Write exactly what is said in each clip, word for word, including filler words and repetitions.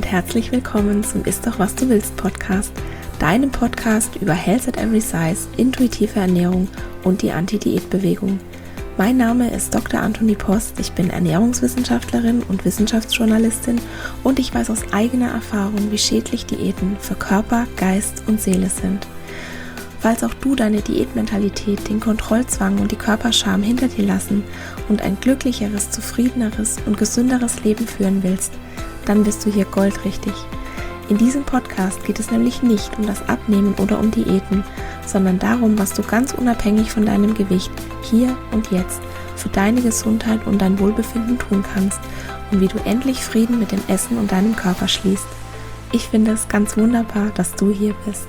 herzlich willkommen zum Ist doch was du willst Podcast, deinem Podcast über Health at Every Size, intuitive Ernährung und die Anti-Diät-Bewegung. Mein Name ist Doktor Antonie Post, ich bin Ernährungswissenschaftlerin und Wissenschaftsjournalistin und ich weiß aus eigener Erfahrung, wie schädlich Diäten für Körper, Geist und Seele sind. Falls auch du deine Diätmentalität, den Kontrollzwang und die Körperscham hinter dir lassen und ein glücklicheres, zufriedeneres und gesünderes Leben führen willst, dann bist du hier goldrichtig. In diesem Podcast geht es nämlich nicht um das Abnehmen oder um Diäten, sondern darum, was du ganz unabhängig von deinem Gewicht hier und jetzt für deine Gesundheit und dein Wohlbefinden tun kannst und wie du endlich Frieden mit dem Essen und deinem Körper schließt. Ich finde es ganz wunderbar, dass du hier bist.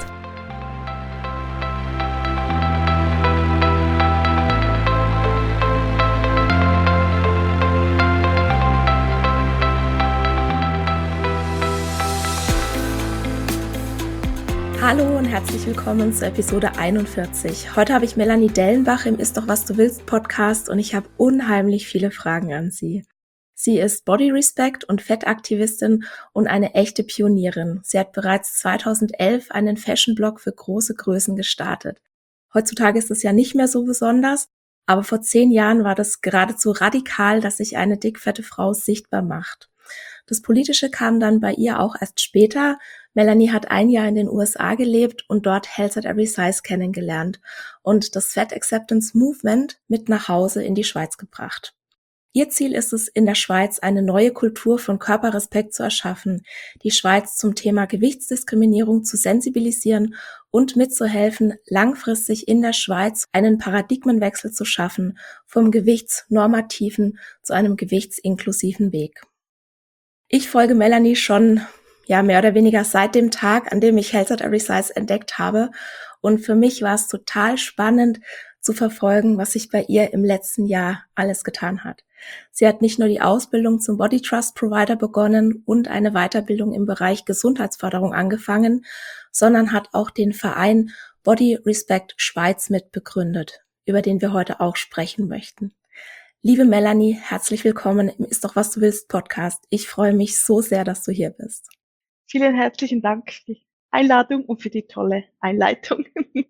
Hallo und herzlich willkommen zur Episode einundvierzig. Heute habe ich Melanie Dellenbach im Ist doch was du willst Podcast und ich habe unheimlich viele Fragen an sie. Sie ist Body Respect und Fettaktivistin und eine echte Pionierin. Sie hat bereits zweitausendelf einen Fashion-Blog für große Größen gestartet. Heutzutage ist es ja nicht mehr so besonders, aber vor zehn Jahren war das geradezu radikal, dass sich eine dickfette Frau sichtbar macht. Das Politische kam dann bei ihr auch erst später. Melanie hat ein Jahr in den U S A gelebt und dort Health at Every Size kennengelernt und das Fat Acceptance Movement mit nach Hause in die Schweiz gebracht. Ihr Ziel ist es, in der Schweiz eine neue Kultur von Körperrespekt zu erschaffen, die Schweiz zum Thema Gewichtsdiskriminierung zu sensibilisieren und mitzuhelfen, langfristig in der Schweiz einen Paradigmenwechsel zu schaffen, vom gewichtsnormativen zu einem gewichtsinklusiven Weg. Ich folge Melanie schon ja mehr oder weniger seit dem Tag, an dem ich Health at Every Size entdeckt habe. Und für mich war es total spannend zu verfolgen, was sich bei ihr im letzten Jahr alles getan hat. Sie hat nicht nur die Ausbildung zum Body Trust Provider begonnen und eine Weiterbildung im Bereich Gesundheitsförderung angefangen, sondern hat auch den Verein Body Respect Schweiz mitbegründet, über den wir heute auch sprechen möchten. Liebe Melanie, herzlich willkommen im Ist doch was du willst Podcast. Ich freue mich so sehr, dass du hier bist. Vielen herzlichen Dank für die Einladung und für die tolle Einleitung.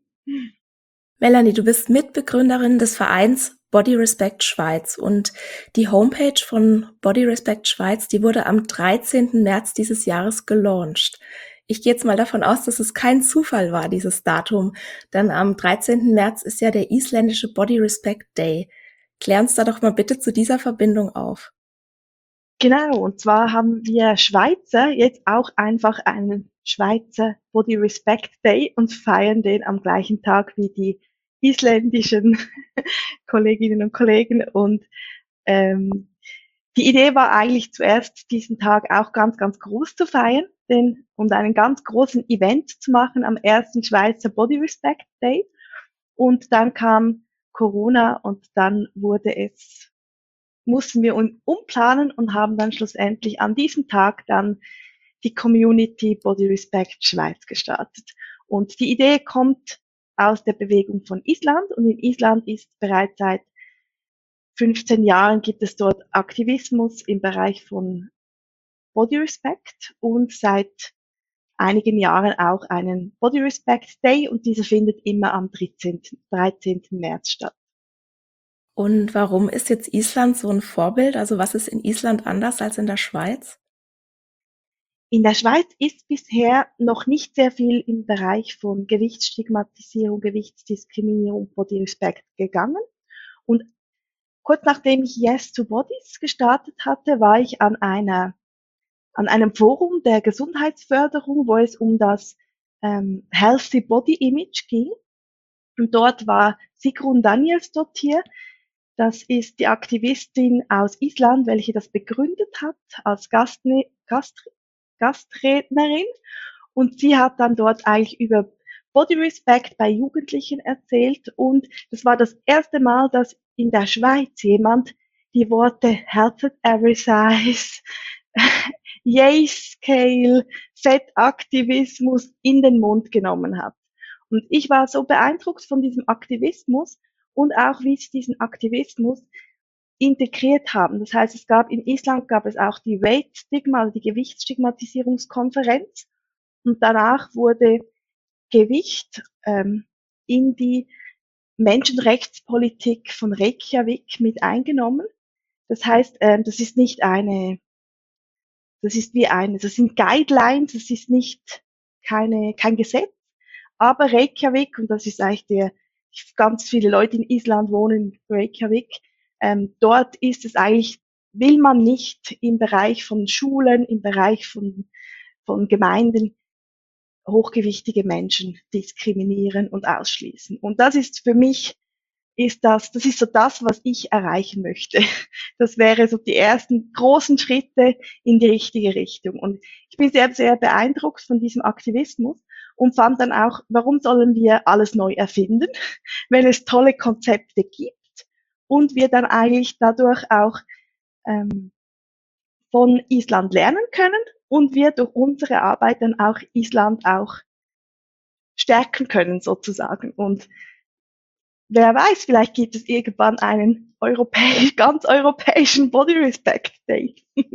Melanie, du bist Mitbegründerin des Vereins Body Respect Schweiz und die Homepage von Body Respect Schweiz, die wurde am dreizehnten März dieses Jahres gelauncht. Ich gehe jetzt mal davon aus, dass es kein Zufall war, dieses Datum, denn am dreizehnten März ist ja der isländische Body Respect Day. Klär uns da doch mal bitte zu dieser Verbindung auf. Genau, und zwar haben wir Schweizer jetzt auch einfach einen Schweizer Body Respect Day und feiern den am gleichen Tag wie die isländischen Kolleginnen und Kollegen. Und ähm, die Idee war eigentlich zuerst, diesen Tag auch ganz, ganz groß zu feiern denn, und einen ganz großen Event zu machen am ersten Schweizer Body Respect Day. Und dann kam Corona und dann wurde es, mussten wir uns umplanen und haben dann schlussendlich an diesem Tag dann die Community Body Respect Schweiz gestartet. Und die Idee kommt aus der Bewegung von Island und in Island ist bereits seit fünfzehn Jahren gibt es dort Aktivismus im Bereich von Body Respect und seit einigen Jahren auch einen Body Respect Day und dieser findet immer am dreizehnten März statt. Und warum ist jetzt Island so ein Vorbild? Also was ist in Island anders als in der Schweiz? In der Schweiz ist bisher noch nicht sehr viel im Bereich von Gewichtsstigmatisierung, Gewichtsdiskriminierung, Body Respect gegangen. Und kurz nachdem ich Yes to Bodies gestartet hatte, war ich an einer an einem Forum der Gesundheitsförderung, wo es um das ähm, Healthy Body Image ging. Und dort war Sigrun Danielsdottir. Das ist die Aktivistin aus Island, welche das begründet hat als Gastne- Gast- Gastrednerin. Und sie hat dann dort eigentlich über Body Respect bei Jugendlichen erzählt. Und das war das erste Mal, dass in der Schweiz jemand die Worte Health at Every Size, Yay Scale, Fettaktivismus in den Mund genommen hat. Und ich war so beeindruckt von diesem Aktivismus und auch wie sie diesen Aktivismus integriert haben. Das heißt, es gab in Island gab es auch die Weight Stigma, also die Gewichtsstigmatisierungskonferenz. Und danach wurde Gewicht ähm, in die Menschenrechtspolitik von Reykjavik mit eingenommen. Das heißt, ähm, das ist nicht eine, das ist wie eine, das sind Guidelines, das ist nicht keine, kein Gesetz, aber Reykjavik, und das ist eigentlich der, ganz viele Leute in Island wohnen in Reykjavik, ähm, dort ist es eigentlich, will man nicht im Bereich von Schulen, im Bereich von, von Gemeinden hochgewichtige Menschen diskriminieren und ausschließen. Und das ist für mich, ist das, das ist so das, was ich erreichen möchte. Das wäre so die ersten großen Schritte in die richtige Richtung. Und ich bin sehr, sehr beeindruckt von diesem Aktivismus und fand dann auch, warum sollen wir alles neu erfinden, wenn es tolle Konzepte gibt und wir dann eigentlich dadurch auch ähm, von Island lernen können und wir durch unsere Arbeit dann auch Island auch stärken können sozusagen. Und wer weiß, vielleicht gibt es irgendwann einen europäisch, ganz europäischen Body Respect Day.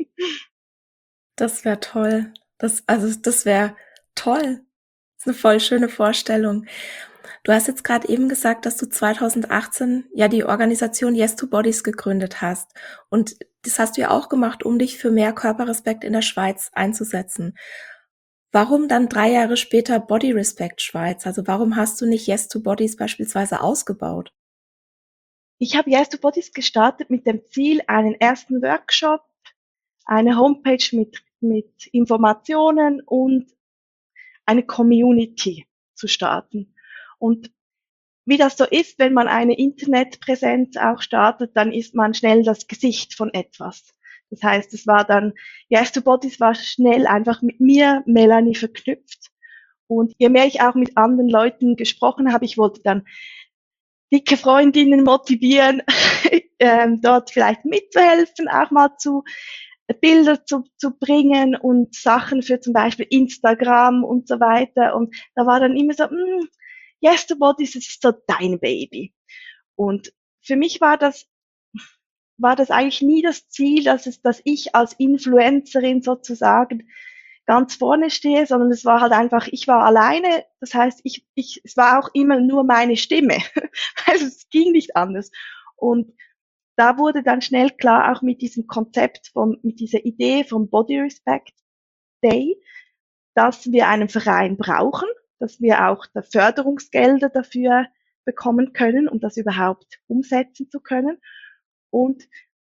Das wäre toll. Das, also das wäre toll. Das ist eine voll schöne Vorstellung. Du hast jetzt gerade eben gesagt, dass du zweitausendachtzehn ja die Organisation Yes to Bodies gegründet hast. Und das hast du ja auch gemacht, um dich für mehr Körperrespekt in der Schweiz einzusetzen. Warum dann drei Jahre später Body Respect Schweiz? Also warum hast du nicht Yes to Bodies beispielsweise ausgebaut? Ich habe Yes to Bodies gestartet mit dem Ziel, einen ersten Workshop, eine Homepage mit, mit Informationen und eine Community zu starten. Und wie das so ist, wenn man eine Internetpräsenz auch startet, dann ist man schnell das Gesicht von etwas. Das heißt, es war dann, Yes to Bodies war schnell einfach mit mir, Melanie, verknüpft. Und je mehr ich auch mit anderen Leuten gesprochen habe, ich wollte dann dicke Freundinnen motivieren, ähm, dort vielleicht mitzuhelfen, auch mal zu Bilder zu, zu bringen und Sachen für zum Beispiel Instagram und so weiter. Und da war dann immer so, mm, Yes to Bodies, das ist so dein Baby. Und für mich war das, war das eigentlich nie das Ziel, dass es, dass ich als Influencerin sozusagen ganz vorne stehe, sondern es war halt einfach, ich war alleine, das heißt, ich, ich, es war auch immer nur meine Stimme. Also es ging nicht anders. Und da wurde dann schnell klar, auch mit diesem Konzept von, mit dieser Idee vom Body Respect Day, dass wir einen Verein brauchen, dass wir auch da Förderungsgelder dafür bekommen können, um das überhaupt umsetzen zu können. Und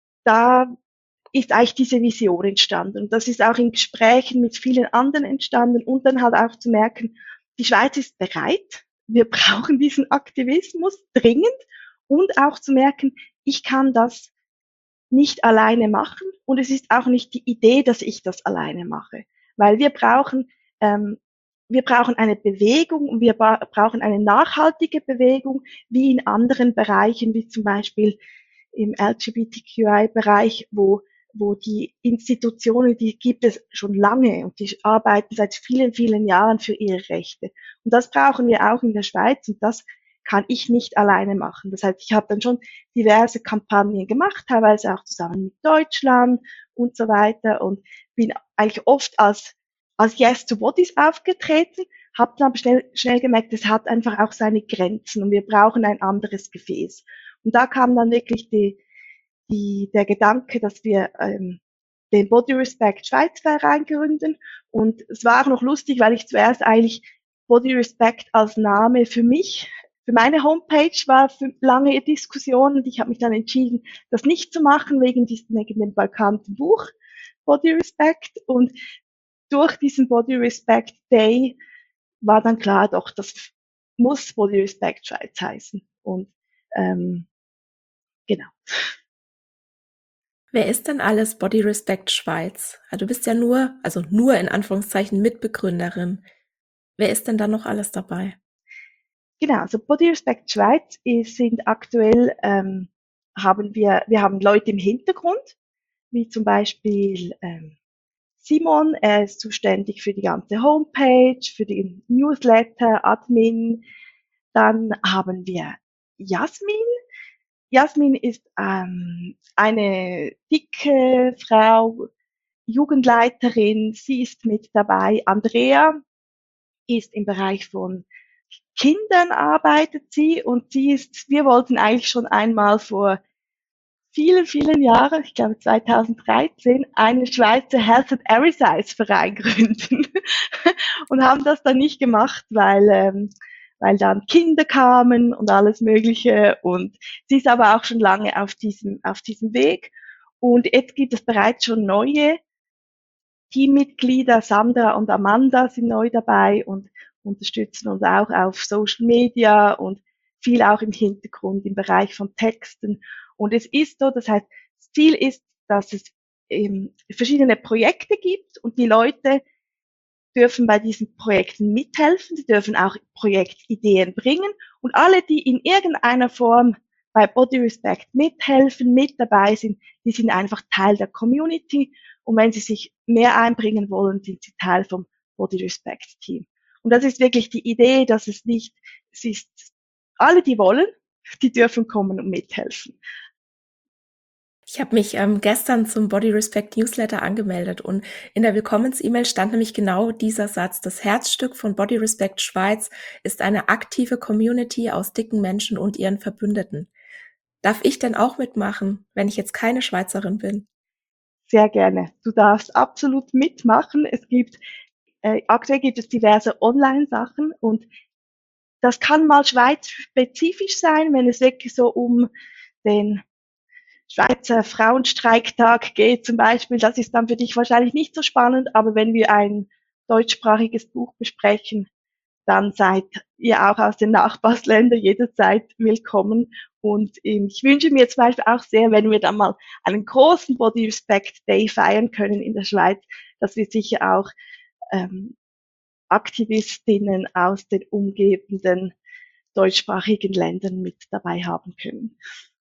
da ist eigentlich diese Vision entstanden. Und das ist auch in Gesprächen mit vielen anderen entstanden und dann halt auch zu merken, die Schweiz ist bereit, wir brauchen diesen Aktivismus dringend und auch zu merken, ich kann das nicht alleine machen und es ist auch nicht die Idee, dass ich das alleine mache, weil wir brauchen ähm, wir brauchen eine Bewegung und wir brauchen eine nachhaltige Bewegung, wie in anderen Bereichen, wie zum Beispiel im L G B T Q I-Bereich, wo wo die Institutionen, die gibt es schon lange und die arbeiten seit vielen, vielen Jahren für ihre Rechte. Und das brauchen wir auch in der Schweiz und das kann ich nicht alleine machen. Das heißt, ich habe dann schon diverse Kampagnen gemacht, teilweise auch zusammen mit Deutschland und so weiter und bin eigentlich oft als, als Yes to Bodies aufgetreten, habe dann aber schnell, schnell gemerkt, es hat einfach auch seine Grenzen und wir brauchen ein anderes Gefäß. Und da kam dann wirklich die, die, der Gedanke, dass wir ähm, den Body Respect Schweiz Verein gründen. Und es war auch noch lustig, weil ich zuerst eigentlich Body Respect als Name für mich, für meine Homepage war für lange Diskussion und ich habe mich dann entschieden, das nicht zu machen wegen, diesem, wegen dem bekannten Buch Body Respect. Und durch diesen Body Respect Day war dann klar, doch, das muss Body Respect Schweiz heißen. Und ähm, genau. Wer ist denn alles Body Respect Schweiz? Also du bist ja nur, also nur in Anführungszeichen Mitbegründerin. Wer ist denn da noch alles dabei? Genau, also Body Respect Schweiz ist, sind aktuell, ähm, haben wir, wir haben Leute im Hintergrund, wie zum Beispiel ähm, Simon, er ist zuständig für die ganze Homepage, für den Newsletter, Admin. Dann haben wir Jasmin, Jasmin ist ähm, eine dicke Frau, Jugendleiterin, sie ist mit dabei. Andrea ist im Bereich von Kindern arbeitet sie und sie ist, wir wollten eigentlich schon einmal vor vielen, vielen Jahren, ich glaube zweitausenddreizehn, einen Schweizer Health and Exercise Verein gründen und haben das dann nicht gemacht, weil, ähm, weil dann Kinder kamen und alles Mögliche und sie ist aber auch schon lange auf diesem, auf diesem Weg und jetzt gibt es bereits schon neue Teammitglieder, Sandra und Amanda sind neu dabei und unterstützen uns auch auf Social Media und viel auch im Hintergrund im Bereich von Texten. Und es ist so, das heißt, das Ziel ist, dass es ähm, verschiedene Projekte gibt und die Leute dürfen bei diesen Projekten mithelfen, sie dürfen auch Projektideen bringen und alle, die in irgendeiner Form bei Body Respect mithelfen, mit dabei sind, die sind einfach Teil der Community und wenn sie sich mehr einbringen wollen, sind sie Teil vom Body Respect Team. Und das ist wirklich die Idee, dass es nicht, es ist alle, die wollen, die dürfen kommen und mithelfen. Ich habe mich ähm, gestern zum Body Respect Newsletter angemeldet und in der Willkommens-E-Mail stand nämlich genau dieser Satz. Das Herzstück von Body Respect Schweiz ist eine aktive Community aus dicken Menschen und ihren Verbündeten. Darf ich denn auch mitmachen, wenn ich jetzt keine Schweizerin bin? Sehr gerne. Du darfst absolut mitmachen. Es gibt, äh, aktuell gibt es diverse Online-Sachen und das kann mal schweizspezifisch sein, wenn es wirklich so um den Schweizer Frauenstreiktag geht zum Beispiel. Das ist dann für dich wahrscheinlich nicht so spannend, aber wenn wir ein deutschsprachiges Buch besprechen, dann seid ihr auch aus den Nachbarländern jederzeit willkommen. Und ähm, ich wünsche mir zum Beispiel auch sehr, wenn wir dann mal einen großen Body Respect Day feiern können in der Schweiz, dass wir sicher auch ähm, Aktivistinnen aus den umgebenden deutschsprachigen Ländern mit dabei haben können.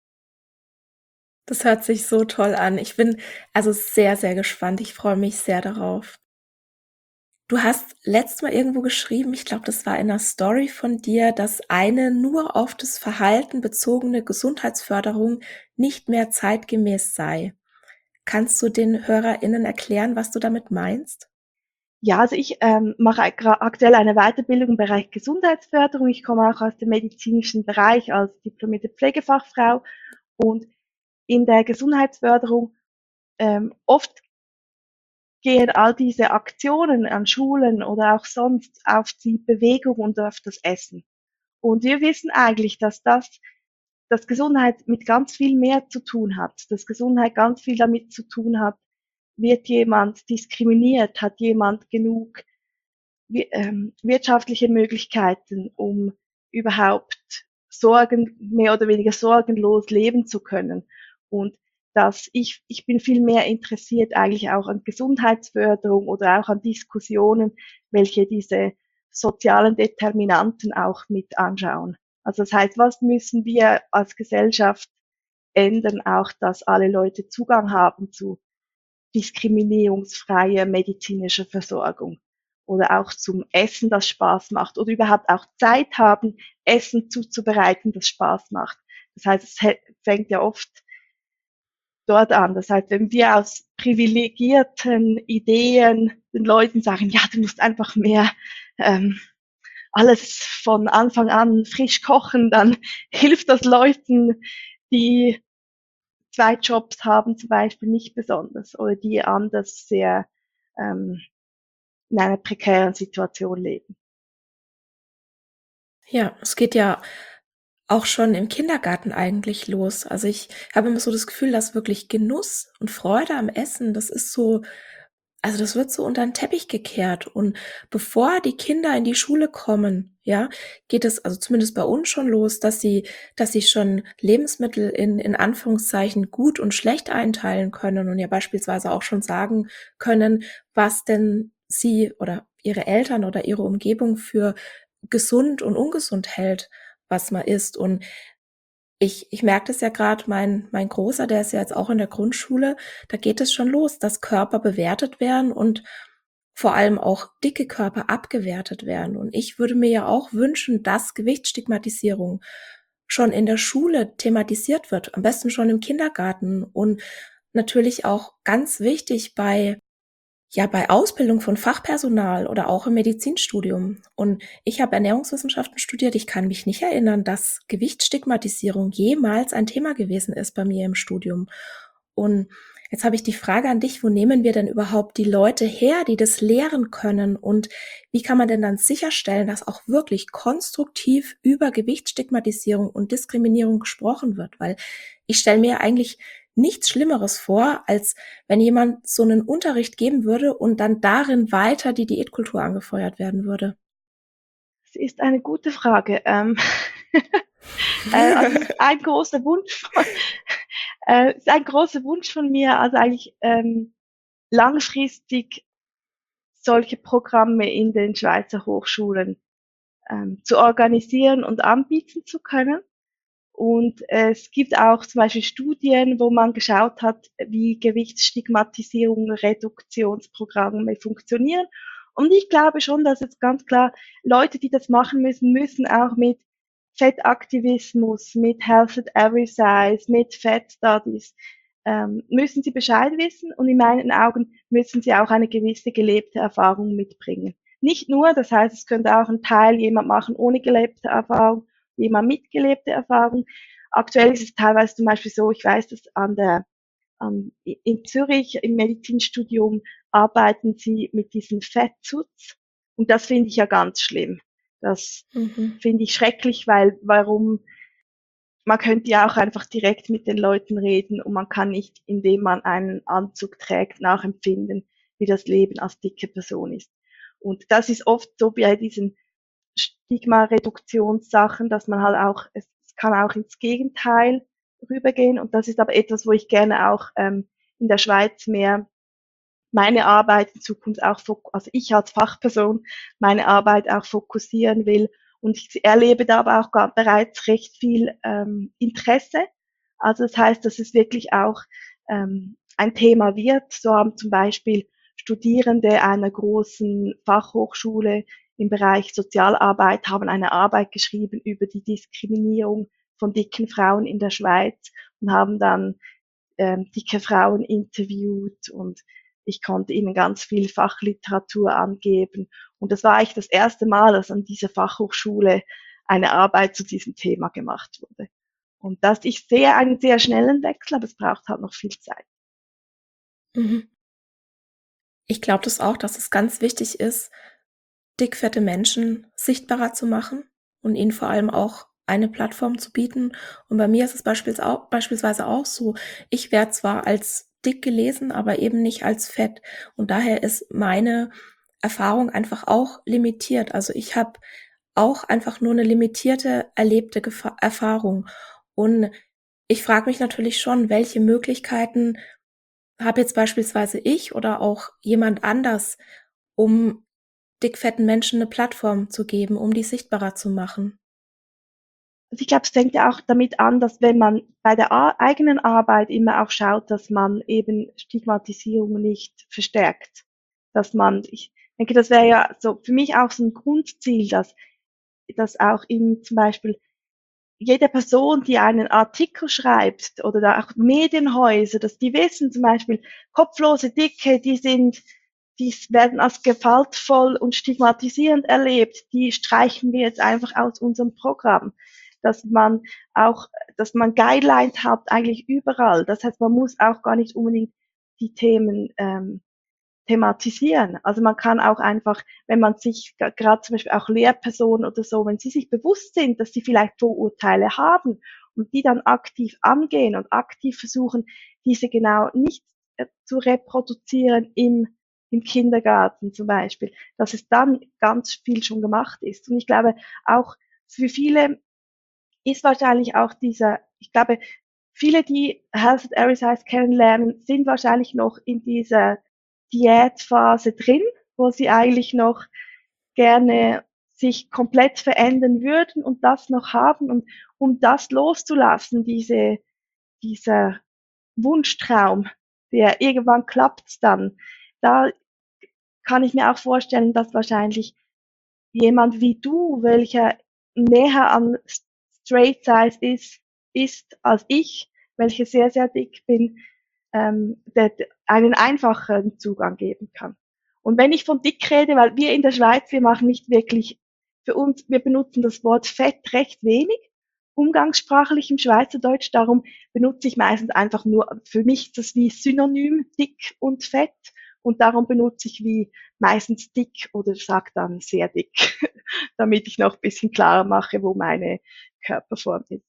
Das hört sich so toll an. Ich bin also sehr, sehr gespannt. Ich freue mich sehr darauf. Du hast letztes Mal irgendwo geschrieben, ich glaube, das war in einer Story von dir, dass eine nur auf das Verhalten bezogene Gesundheitsförderung nicht mehr zeitgemäß sei. Kannst du den HörerInnen erklären, was du damit meinst? Ja, also ich ähm, mache aktuell eine Weiterbildung im Bereich Gesundheitsförderung. Ich komme auch aus dem medizinischen Bereich als diplomierte Pflegefachfrau und in der Gesundheitsförderung ähm, oft gehen all diese Aktionen an Schulen oder auch sonst auf die Bewegung und auf das Essen. Und wir wissen eigentlich, dass das, dass Gesundheit mit ganz viel mehr zu tun hat, dass Gesundheit ganz viel damit zu tun hat, wird jemand diskriminiert, hat jemand genug ähm, wirtschaftliche Möglichkeiten, um überhaupt sorgen, mehr oder weniger sorgenlos leben zu können. Und dass ich, ich bin viel mehr interessiert eigentlich auch an Gesundheitsförderung oder auch an Diskussionen, welche diese sozialen Determinanten auch mit anschauen. Also das heißt, was müssen wir als Gesellschaft ändern, auch dass alle Leute Zugang haben zu diskriminierungsfreier medizinischer Versorgung oder auch zum Essen, das Spaß macht oder überhaupt auch Zeit haben, Essen zuzubereiten, das Spaß macht. Das heißt, es fängt ja oft dort an. Das heißt, wenn wir aus privilegierten Ideen den Leuten sagen, ja, du musst einfach mehr ähm, alles von Anfang an frisch kochen, dann hilft das Leuten, die zwei Jobs haben zum Beispiel nicht besonders oder die anders sehr ähm, in einer prekären Situation leben. Ja, es geht ja auch schon im Kindergarten eigentlich los. Also ich habe immer so das Gefühl, dass wirklich Genuss und Freude am Essen, das ist so, also das wird so unter den Teppich gekehrt. Und bevor die Kinder in die Schule kommen, ja, geht es also zumindest bei uns schon los, dass sie, dass sie schon Lebensmittel in, in Anführungszeichen gut und schlecht einteilen können und ja beispielsweise auch schon sagen können, was denn sie oder ihre Eltern oder ihre Umgebung für gesund und ungesund hält, was man isst. Und ich, ich merke das ja gerade, mein, mein Großer, der ist ja jetzt auch in der Grundschule, da geht es schon los, dass Körper bewertet werden und vor allem auch dicke Körper abgewertet werden. Und ich würde mir ja auch wünschen, dass Gewichtsstigmatisierung schon in der Schule thematisiert wird, am besten schon im Kindergarten und natürlich auch ganz wichtig bei ja, bei Ausbildung von Fachpersonal oder auch im Medizinstudium. Und ich habe Ernährungswissenschaften studiert. Ich kann mich nicht erinnern, dass Gewichtsstigmatisierung jemals ein Thema gewesen ist bei mir im Studium. Und jetzt habe ich die Frage an dich, wo nehmen wir denn überhaupt die Leute her, die das lehren können? Und wie kann man denn dann sicherstellen, dass auch wirklich konstruktiv über Gewichtsstigmatisierung und Diskriminierung gesprochen wird? Weil ich stelle mir eigentlich nichts Schlimmeres vor, als wenn jemand so einen Unterricht geben würde und dann darin weiter die Diätkultur angefeuert werden würde. Das ist eine gute Frage. Ähm, äh, also es ist ein großer Wunsch von, äh, ist ein großer Wunsch von mir, also eigentlich ähm, langfristig solche Programme in den Schweizer Hochschulen ähm, zu organisieren und anbieten zu können. Und äh, es gibt auch zum Beispiel Studien, wo man geschaut hat, wie Gewichtsstigmatisierung, Reduktionsprogramme funktionieren. Und ich glaube schon, dass jetzt ganz klar Leute, die das machen müssen, müssen auch mit Fettaktivismus, mit Health at Every Size, mit Fat Studies, ähm, müssen sie Bescheid wissen und in meinen Augen müssen sie auch eine gewisse gelebte Erfahrung mitbringen. Nicht nur, das heißt, es könnte auch ein Teil jemand machen ohne gelebte Erfahrung, jemand mit gelebte Erfahrung. Aktuell ist es teilweise zum Beispiel so, ich weiß, dass an der an, in Zürich im Medizinstudium arbeiten sie mit diesen Fettsuits und das finde ich ja ganz schlimm. Das Mhm. finde ich schrecklich, weil warum man könnte ja auch einfach direkt mit den Leuten reden und man kann nicht, indem man einen Anzug trägt, nachempfinden, wie das Leben als dicke Person ist. Und das ist oft so bei diesen Stigma-Reduktionssachen, dass man halt auch, es kann auch ins Gegenteil rübergehen. Und das ist aber etwas, wo ich gerne auch ähm, in der Schweiz mehr meine Arbeit in Zukunft auch, also ich als Fachperson, meine Arbeit auch fokussieren will. Und ich erlebe da aber auch bereits recht viel ähm, Interesse. Also das heißt, dass es wirklich auch ähm, ein Thema wird. So haben zum Beispiel Studierende einer großen Fachhochschule im Bereich Sozialarbeit haben eine Arbeit geschrieben über die Diskriminierung von dicken Frauen in der Schweiz und haben dann ähm, dicke Frauen interviewt und ich konnte ihnen ganz viel Fachliteratur angeben. Und das war eigentlich das erste Mal, dass an dieser Fachhochschule eine Arbeit zu diesem Thema gemacht wurde. Und das, ich sehe einen sehr schnellen Wechsel, aber es braucht halt noch viel Zeit. Mhm. Ich glaube das auch, dass es ganz wichtig ist, dickfette Menschen sichtbarer zu machen und ihnen vor allem auch eine Plattform zu bieten. Und bei mir ist es beispielsweise auch so, ich werde zwar als dick gelesen, aber eben nicht als fett. Und daher ist meine Erfahrung einfach auch limitiert. Also ich habe auch einfach nur eine limitierte erlebte Gefa- Erfahrung. Und ich frage mich natürlich schon, welche Möglichkeiten habe jetzt beispielsweise ich oder auch jemand anders, um dickfetten Menschen eine Plattform zu geben, um die sichtbarer zu machen. Also ich glaube, es fängt ja auch damit an, dass wenn man bei der Ar eigenen Arbeit immer auch schaut, dass man eben Stigmatisierung nicht verstärkt. Dass man, ich denke, das wäre ja so für mich auch so ein Grundziel, dass, dass auch in zum Beispiel jede Person, die einen Artikel schreibt oder da auch Medienhäuser, dass die wissen zum Beispiel, kopflose Dicke, die sind, die werden als gewaltvoll und stigmatisierend erlebt, die streichen wir jetzt einfach aus unserem Programm. Dass man auch, dass man Guidelines hat eigentlich überall. Das heißt, man muss auch gar nicht unbedingt die Themen ähm, thematisieren. Also man kann auch einfach, wenn man sich gerade zum Beispiel auch Lehrpersonen oder so, wenn sie sich bewusst sind, dass sie vielleicht Vorurteile haben und die dann aktiv angehen und aktiv versuchen, diese genau nicht äh, zu reproduzieren im, im Kindergarten zum Beispiel, dass es dann ganz viel schon gemacht ist. Und ich glaube, auch für viele ist wahrscheinlich auch dieser, ich glaube, viele, die Health at Every Size kennenlernen, sind wahrscheinlich noch in dieser Diätphase drin, wo sie eigentlich noch gerne sich komplett verändern würden und das noch haben. Und um das loszulassen, diese, dieser Wunschtraum, der irgendwann klappt dann, da kann ich mir auch vorstellen, dass wahrscheinlich jemand wie du, welcher näher an straight size ist, ist als ich, welche sehr, sehr dick bin, ähm, der, einen einfacheren Zugang geben kann. Und wenn ich von dick rede, weil wir in der Schweiz, wir machen nicht wirklich, für uns, wir benutzen das Wort Fett recht wenig, umgangssprachlich im Schweizerdeutsch, darum benutze ich meistens einfach nur, für mich ist das wie Synonym dick und fett und darum benutze ich wie meistens dick oder sag dann sehr dick, damit ich noch ein bisschen klarer mache, wo meine Körperform ist.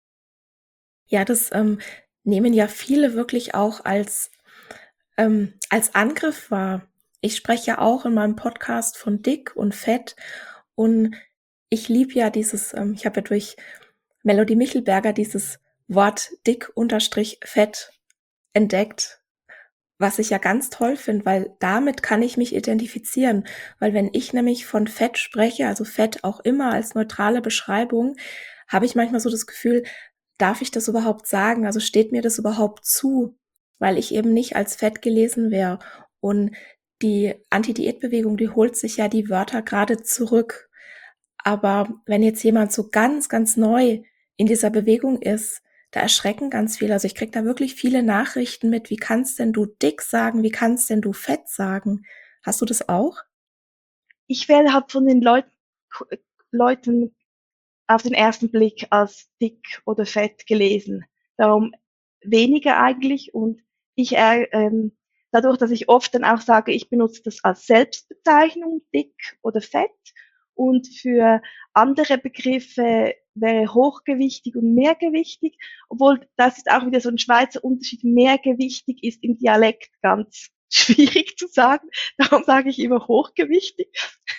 Ja, das ähm, nehmen ja viele wirklich auch als, ähm, als Angriff wahr. Ich spreche ja auch in meinem Podcast von dick und fett und ich liebe ja dieses, ähm, ich habe ja durch Melody Michelberger dieses Wort dick unterstrich fett entdeckt, was ich ja ganz toll finde, weil damit kann ich mich identifizieren. Weil wenn ich nämlich von Fett spreche, also Fett auch immer als neutrale Beschreibung, habe ich manchmal so das Gefühl, darf ich das überhaupt sagen? Also steht mir das überhaupt zu? Weil ich eben nicht als Fett gelesen wäre. Und die Anti-Diät-Bewegung, die holt sich ja die Wörter gerade zurück. Aber wenn jetzt jemand so ganz, ganz neu in dieser Bewegung ist, da erschrecken ganz viele. Also ich krieg da wirklich viele Nachrichten mit, wie kannst denn du dick sagen, wie kannst denn du fett sagen? Hast du das auch? Ich werde halt von den Leut Leuten auf den ersten Blick als dick oder fett gelesen. Darum weniger eigentlich und ich äh, ähm, dadurch, dass ich oft dann auch sage, ich benutze das als Selbstbezeichnung, dick oder fett und für andere Begriffe wäre hochgewichtig und mehrgewichtig, obwohl das ist auch wieder so ein Schweizer Unterschied, mehrgewichtig ist im Dialekt ganz schwierig zu sagen, darum sage ich immer hochgewichtig.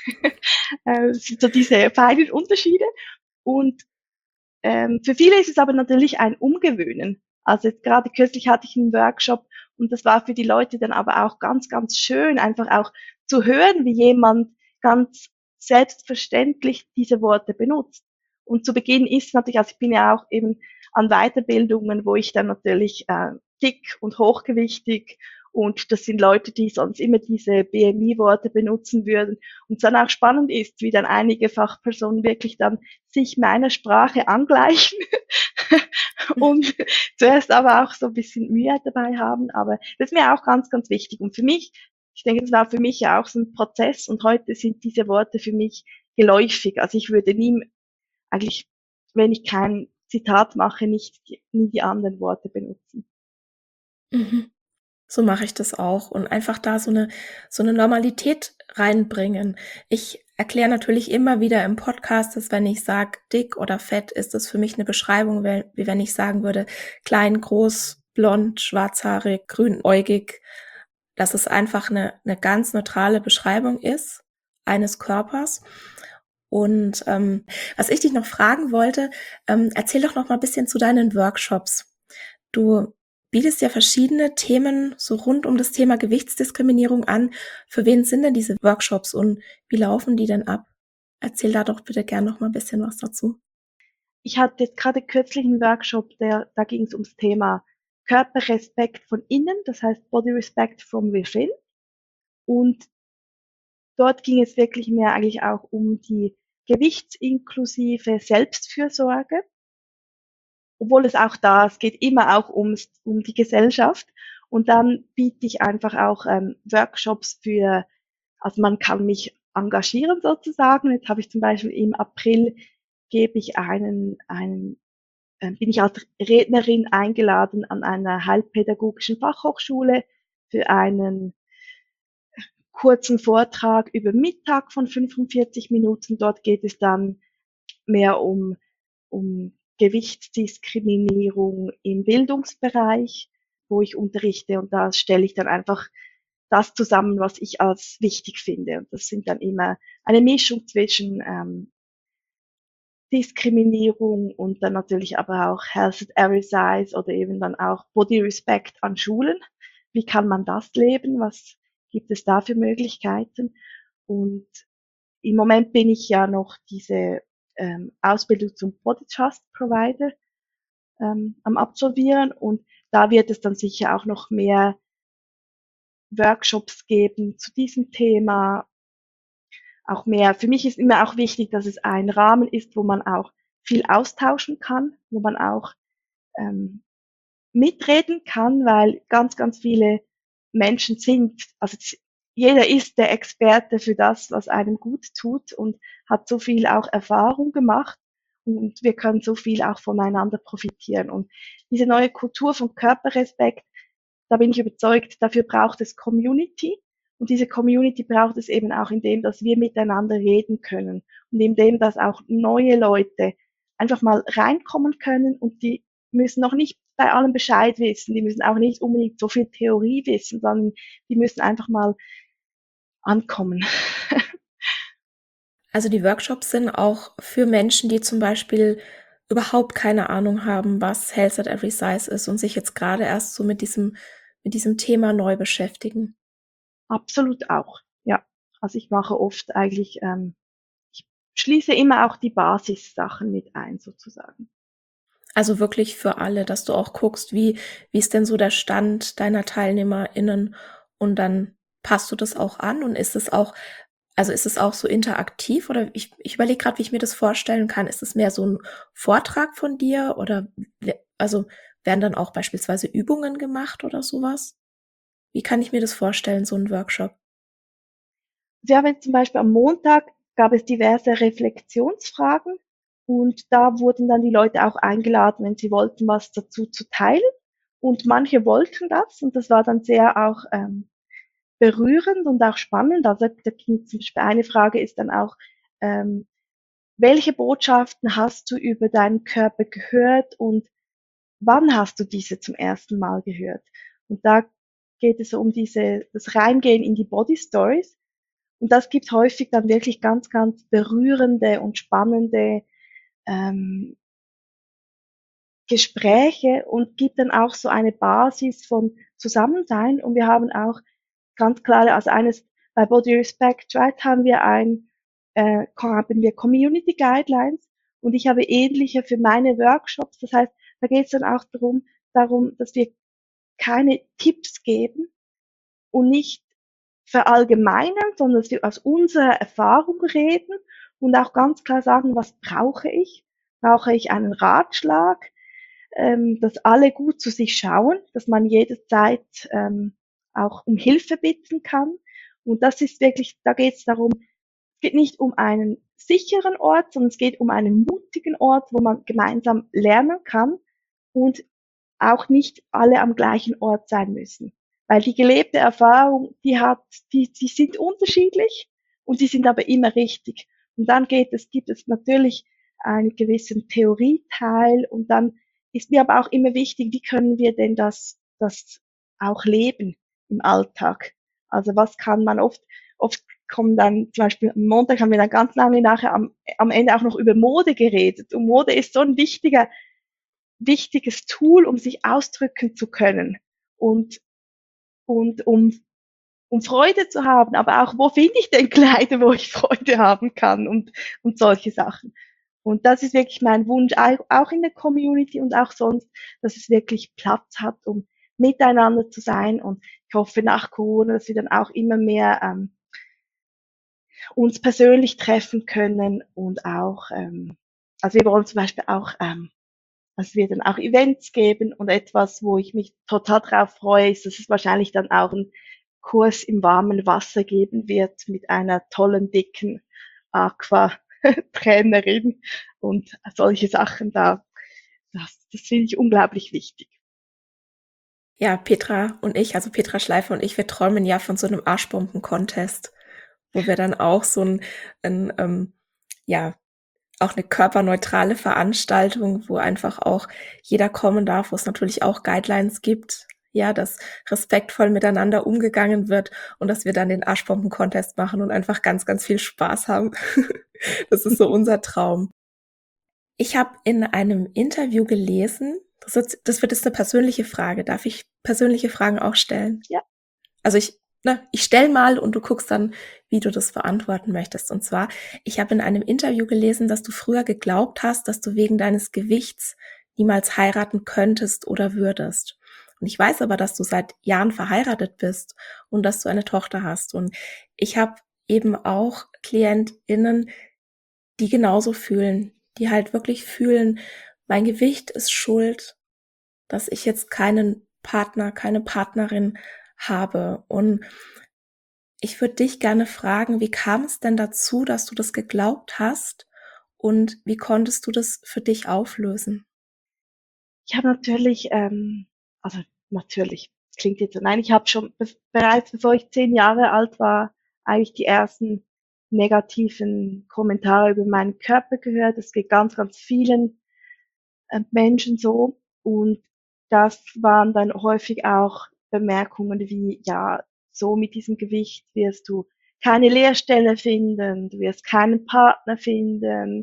Es sind so diese feinen Unterschiede. Und ähm, für viele ist es aber natürlich ein Umgewöhnen. Also jetzt gerade kürzlich hatte ich einen Workshop und das war für die Leute dann aber auch ganz, ganz schön, einfach auch zu hören, wie jemand ganz selbstverständlich diese Worte benutzt. Und zu Beginn ist natürlich, also ich bin ja auch eben an Weiterbildungen, wo ich dann natürlich äh, dick und hochgewichtig und das sind Leute, die sonst immer diese B M I-Worte benutzen würden. Und es dann auch spannend ist, wie dann einige Fachpersonen wirklich dann sich meiner Sprache angleichen und zuerst aber auch so ein bisschen Mühe dabei haben. Aber das ist mir auch ganz, ganz wichtig. Und für mich, ich denke, das war für mich ja auch so ein Prozess und heute sind diese Worte für mich geläufig. Also ich würde nie, eigentlich, wenn ich kein Zitat mache, nicht nie die anderen Worte benutzen. Mhm. So mache ich das auch und einfach da so eine so eine Normalität reinbringen. Ich erkläre natürlich immer wieder im Podcast, dass wenn ich sage dick oder fett, ist das für mich eine Beschreibung, wie wie wenn ich sagen würde klein, groß, blond, schwarzhaarig, grünäugig, dass es einfach eine eine ganz neutrale Beschreibung ist eines Körpers. Und ähm, was ich dich noch fragen wollte, ähm, erzähl doch noch mal ein bisschen zu deinen Workshops. Du bietest ja verschiedene Themen so rund um das Thema Gewichtsdiskriminierung an. Für wen sind denn diese Workshops und wie laufen die denn ab? Erzähl da doch bitte gern noch mal ein bisschen was dazu. Ich hatte jetzt gerade kürzlich einen Workshop, der, da ging es ums Thema Körperrespekt von innen, das heißt Body Respect from within. Und dort ging es wirklich mehr eigentlich auch um die gewichtsinklusive Selbstfürsorge, obwohl es auch da, es geht immer auch ums, um die Gesellschaft. Und dann biete ich einfach auch ähm, Workshops für, also man kann mich engagieren sozusagen. Jetzt habe ich zum Beispiel im April gebe ich einen, einen äh, bin ich als Rednerin eingeladen an einer heilpädagogischen Fachhochschule für einen kurzen Vortrag über Mittag von fünfundvierzig Minuten. Dort geht es dann mehr um, um Gewichtsdiskriminierung im Bildungsbereich, wo ich unterrichte und da stelle ich dann einfach das zusammen, was ich als wichtig finde. Und das sind dann immer eine Mischung zwischen ähm, Diskriminierung und dann natürlich aber auch Health at Every Size oder eben dann auch Body Respect an Schulen. Wie kann man das leben? Was gibt es da für Möglichkeiten? Und im Moment bin ich ja noch diese ähm, Ausbildung zum Body Trust Provider ähm, am Absolvieren und da wird es dann sicher auch noch mehr Workshops geben zu diesem Thema, auch mehr. Für mich ist immer auch wichtig, dass es ein Rahmen ist, wo man auch viel austauschen kann, wo man auch ähm, mitreden kann, weil ganz, ganz viele Menschen sind, also jeder ist der Experte für das, was einem gut tut und hat so viel auch Erfahrung gemacht und wir können so viel auch voneinander profitieren. Und diese neue Kultur von Körperrespekt, da bin ich überzeugt, dafür braucht es Community. Und diese Community braucht es eben auch in dem, dass wir miteinander reden können und in dem, dass auch neue Leute einfach mal reinkommen können und die müssen noch nicht bei allem Bescheid wissen, die müssen auch nicht unbedingt so viel Theorie wissen, sondern die müssen einfach mal ankommen. Also die Workshops sind auch für Menschen, die zum Beispiel überhaupt keine Ahnung haben, was Health at Every Size ist und sich jetzt gerade erst so mit diesem, mit diesem Thema neu beschäftigen. Absolut auch, ja. Also ich mache oft eigentlich, ähm, ich schließe immer auch die Basissachen mit ein, sozusagen. Also wirklich für alle, dass du auch guckst, wie, wie ist denn so der Stand deiner TeilnehmerInnen und dann passt du das auch an und ist es auch, also ist es auch so interaktiv oder ich, ich überlege gerade, wie ich mir das vorstellen kann. Ist es mehr so ein Vortrag von dir oder we- also werden dann auch beispielsweise Übungen gemacht oder sowas? Wie kann ich mir das vorstellen, so ein Workshop? Sie haben jetzt zum Beispiel am Montag gab es diverse Reflexionsfragen und da wurden dann die Leute auch eingeladen, wenn sie wollten, was dazu zu teilen. Und manche wollten das und das war dann sehr auch ähm, berührend und auch spannend. Also da ging zum Beispiel eine Frage ist dann auch, ähm, welche Botschaften hast du über deinen Körper gehört und wann hast du diese zum ersten Mal gehört? Und da geht es so um diese, das Reingehen in die Body Stories. Und das gibt häufig dann wirklich ganz, ganz berührende und spannende ähm, Gespräche und gibt dann auch so eine Basis von Zusammensein. Und wir haben auch ganz klare, also eines bei Body Respect Right haben wir ein, äh, haben wir Community Guidelines und ich habe ähnliche für meine Workshops. Das heißt, da geht es dann auch darum, darum, dass wir keine Tipps geben und nicht verallgemeinern, sondern dass wir aus unserer Erfahrung reden und auch ganz klar sagen, was brauche ich? Brauche ich einen Ratschlag? Ähm, dass alle gut zu sich schauen, dass man jederzeit ähm, auch um Hilfe bitten kann. Und das ist wirklich, da geht es darum, es geht nicht um einen sicheren Ort, sondern es geht um einen mutigen Ort, wo man gemeinsam lernen kann und auch nicht alle am gleichen Ort sein müssen. Weil die gelebte Erfahrung, die hat, die, die sind unterschiedlich und die sind aber immer richtig. Und dann geht es, gibt es natürlich einen gewissen Theorieteil und dann ist mir aber auch immer wichtig, wie können wir denn das, das auch leben im Alltag? Also was kann man oft, oft kommen dann, zum Beispiel am Montag haben wir dann ganz lange nachher am, am Ende auch noch über Mode geredet. Und Mode ist so ein wichtiger, wichtiges Tool, um sich ausdrücken zu können und, und um, um Freude zu haben, aber auch, wo finde ich denn Kleider, wo ich Freude haben kann und, und solche Sachen. Und das ist wirklich mein Wunsch, auch in der Community und auch sonst, dass es wirklich Platz hat, um miteinander zu sein. Und ich hoffe nach Corona, dass wir dann auch immer mehr ähm, uns persönlich treffen können und auch, ähm, also wir wollen zum Beispiel auch ähm, also es wird dann auch Events geben und etwas, wo ich mich total drauf freue, ist, dass es wahrscheinlich dann auch einen Kurs im warmen Wasser geben wird mit einer tollen, dicken Aqua-Trainerin und solche Sachen da. Das, das finde ich unglaublich wichtig. Ja, Petra und ich, also Petra Schleifer und ich, wir träumen ja von so einem Arschbomben-Contest, wo wir dann auch so ein, ein ähm, ja, auch eine körperneutrale Veranstaltung, wo einfach auch jeder kommen darf, wo es natürlich auch Guidelines gibt, ja, dass respektvoll miteinander umgegangen wird und dass wir dann den Arschbomben-Contest machen und einfach ganz, ganz viel Spaß haben. Das ist so unser Traum. Ich habe in einem Interview gelesen, das wird, das wird jetzt eine persönliche Frage. Darf ich persönliche Fragen auch stellen? Ja, Also ich, ne, ich stell mal und du guckst dann, wie du das beantworten möchtest. Und zwar, ich habe in einem Interview gelesen, dass du früher geglaubt hast, dass du wegen deines Gewichts niemals heiraten könntest oder würdest. Und ich weiß aber, dass du seit Jahren verheiratet bist und dass du eine Tochter hast. Und ich habe eben auch KlientInnen, die genauso fühlen, die halt wirklich fühlen, mein Gewicht ist schuld, dass ich jetzt keinen Partner, keine Partnerin habe. Und ich würde dich gerne fragen, wie kam es denn dazu, dass du das geglaubt hast und wie konntest du das für dich auflösen? Ich habe natürlich, ähm, also natürlich, das klingt jetzt so, nein, ich habe schon be bereits bevor ich zehn Jahre alt war, eigentlich die ersten negativen Kommentare über meinen Körper gehört. Das geht ganz, ganz vielen äh, Menschen so. Und das waren dann häufig auch Bemerkungen wie, ja, so mit diesem Gewicht wirst du keine Lehrstelle finden, du wirst keinen Partner finden,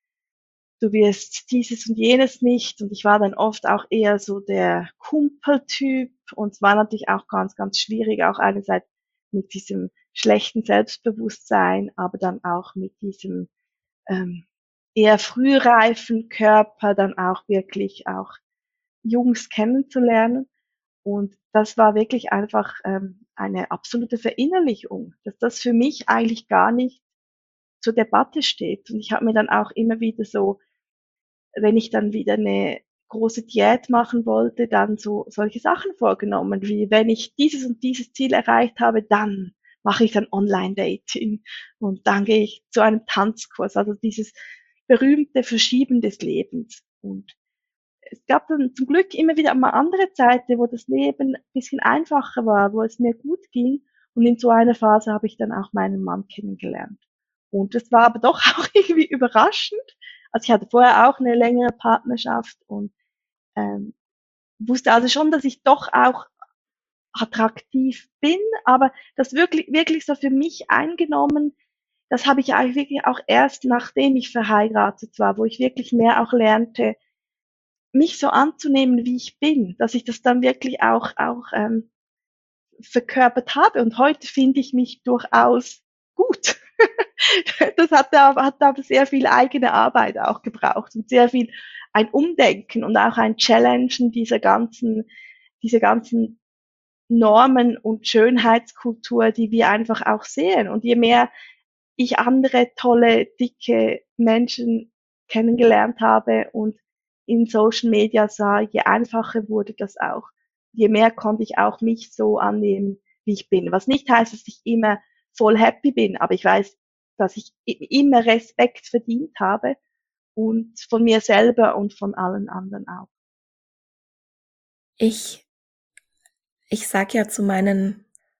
du wirst dieses und jenes nicht. Und ich war dann oft auch eher so der Kumpeltyp und es war natürlich auch ganz, ganz schwierig, auch einerseits mit diesem schlechten Selbstbewusstsein, aber dann auch mit diesem ähm, eher frühreifen Körper dann auch wirklich auch Jungs kennenzulernen. Und das war wirklich einfach ähm, eine absolute Verinnerlichung, dass das für mich eigentlich gar nicht zur Debatte steht. Und ich habe mir dann auch immer wieder so, wenn ich dann wieder eine große Diät machen wollte, dann so solche Sachen vorgenommen, wie wenn ich dieses und dieses Ziel erreicht habe, dann mache ich ein Online-Dating und dann gehe ich zu einem Tanzkurs, also dieses berühmte Verschieben des Lebens. Und es gab dann zum Glück immer wieder mal andere Zeiten, wo das Leben ein bisschen einfacher war, wo es mir gut ging. Und in so einer Phase habe ich dann auch meinen Mann kennengelernt. Und das war aber doch auch irgendwie überraschend. Also ich hatte vorher auch eine längere Partnerschaft und ähm, wusste also schon, dass ich doch auch attraktiv bin, aber das wirklich, wirklich so für mich eingenommen, das habe ich eigentlich wirklich auch erst nachdem ich verheiratet war, wo ich wirklich mehr auch lernte, mich so anzunehmen, wie ich bin, dass ich das dann wirklich auch, auch ähm, verkörpert habe. Und heute finde ich mich durchaus gut. Das hat, hat aber sehr viel eigene Arbeit auch gebraucht und sehr viel ein Umdenken und auch ein Challengen dieser ganzen, dieser ganzen Normen und Schönheitskultur, die wir einfach auch sehen. Und je mehr ich andere tolle, dicke Menschen kennengelernt habe und in Social Media sah, je einfacher wurde das auch. Je mehr konnte ich auch mich so annehmen, wie ich bin. Was nicht heißt, dass ich immer voll happy bin, aber ich weiß, dass ich immer Respekt verdient habe und von mir selber und von allen anderen auch. Ich, ich sag ja zu meinen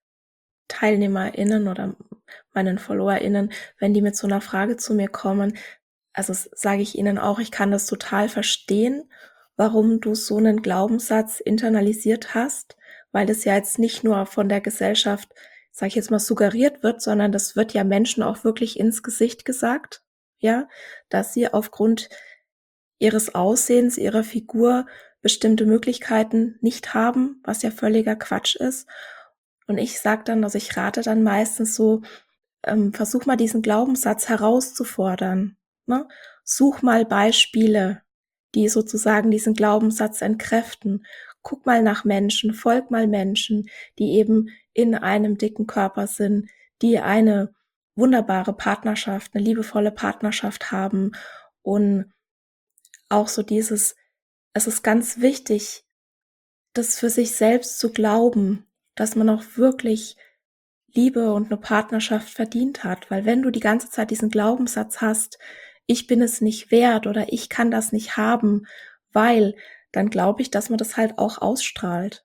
TeilnehmerInnen oder meinen FollowerInnen, wenn die mit so einer Frage zu mir kommen, also sage ich ihnen auch, ich kann das total verstehen, warum du so einen Glaubenssatz internalisiert hast, weil das ja jetzt nicht nur von der Gesellschaft, sage ich jetzt mal, suggeriert wird, sondern das wird ja Menschen auch wirklich ins Gesicht gesagt, ja, dass sie aufgrund ihres Aussehens, ihrer Figur bestimmte Möglichkeiten nicht haben, was ja völliger Quatsch ist. Und ich sage dann, also ich rate dann meistens so, ähm, versuch mal diesen Glaubenssatz herauszufordern. Ne? Such mal Beispiele, die sozusagen diesen Glaubenssatz entkräften. Guck mal nach Menschen, folg mal Menschen, die eben in einem dicken Körper sind, die eine wunderbare Partnerschaft, eine liebevolle Partnerschaft haben und auch so dieses, es ist ganz wichtig, das für sich selbst zu glauben, dass man auch wirklich Liebe und eine Partnerschaft verdient hat. Weil wenn du die ganze Zeit diesen Glaubenssatz hast, ich bin es nicht wert oder ich kann das nicht haben, weil, dann glaube ich, dass man das halt auch ausstrahlt.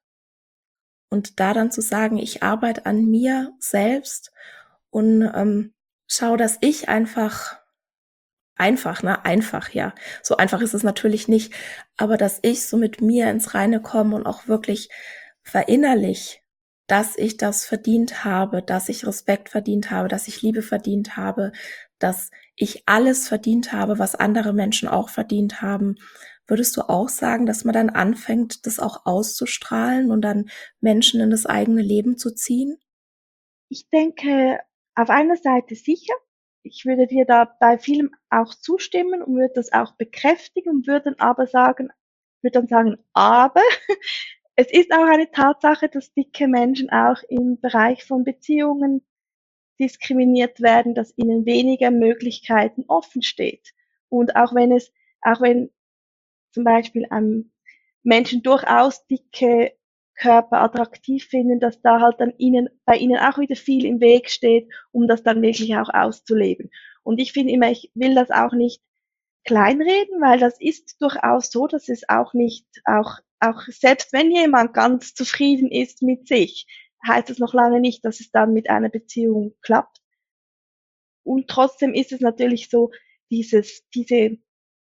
Und da dann zu sagen, ich arbeite an mir selbst und ähm, schau, dass ich einfach Einfach, ne? Einfach, ja. So einfach ist es natürlich nicht, aber dass ich so mit mir ins Reine komme und auch wirklich verinnerlich, dass ich das verdient habe, dass ich Respekt verdient habe, dass ich Liebe verdient habe, dass ich alles verdient habe, was andere Menschen auch verdient haben. Würdest du auch sagen, dass man dann anfängt, das auch auszustrahlen und dann Menschen in das eigene Leben zu ziehen? Ich denke, auf einer Seite sicher. Ich würde dir da bei vielem auch zustimmen und würde das auch bekräftigen und würde dann aber sagen, würde dann sagen, aber es ist auch eine Tatsache, dass dicke Menschen auch im Bereich von Beziehungen diskriminiert werden, dass ihnen weniger Möglichkeiten offen steht. Und auch wenn es, auch wenn zum Beispiel ähm, Menschen durchaus dicke Körper attraktiv finden, dass da halt dann ihnen, bei ihnen auch wieder viel im Weg steht, um das dann wirklich auch auszuleben. Und ich finde immer, ich will das auch nicht kleinreden, weil das ist durchaus so, dass es auch nicht, auch, auch selbst wenn jemand ganz zufrieden ist mit sich, heißt es noch lange nicht, dass es dann mit einer Beziehung klappt. Und trotzdem ist es natürlich so, dieses, diese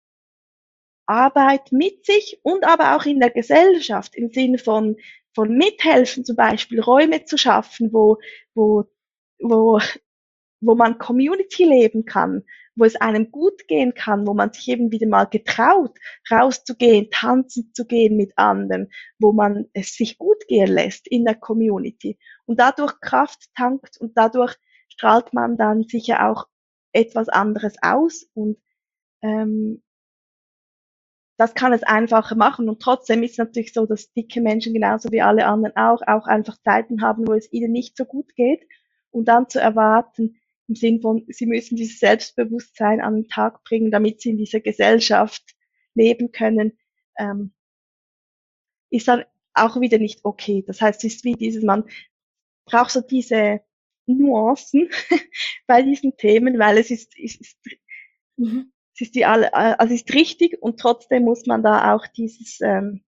Arbeit mit sich und aber auch in der Gesellschaft im Sinne von, von mithelfen, zum Beispiel Räume zu schaffen, wo, wo, wo, wo man Community leben kann, wo es einem gut gehen kann, wo man sich eben wieder mal getraut, rauszugehen, tanzen zu gehen mit anderen, wo man es sich gut gehen lässt in der Community und dadurch Kraft tankt und dadurch strahlt man dann sicher auch etwas anderes aus und ähm, das kann es einfacher machen. Und trotzdem ist es natürlich so, dass dicke Menschen genauso wie alle anderen auch, auch einfach Zeiten haben, wo es ihnen nicht so gut geht. Und dann zu erwarten, im Sinn von, sie müssen dieses Selbstbewusstsein an den Tag bringen, damit sie in dieser Gesellschaft leben können, ähm, ist dann auch wieder nicht okay. Das heißt, es ist wie dieses, man braucht so diese Nuancen bei diesen Themen, weil es ist, es ist Mhm. es ist die alle, also es ist richtig und trotzdem muss man da auch dieses ähm,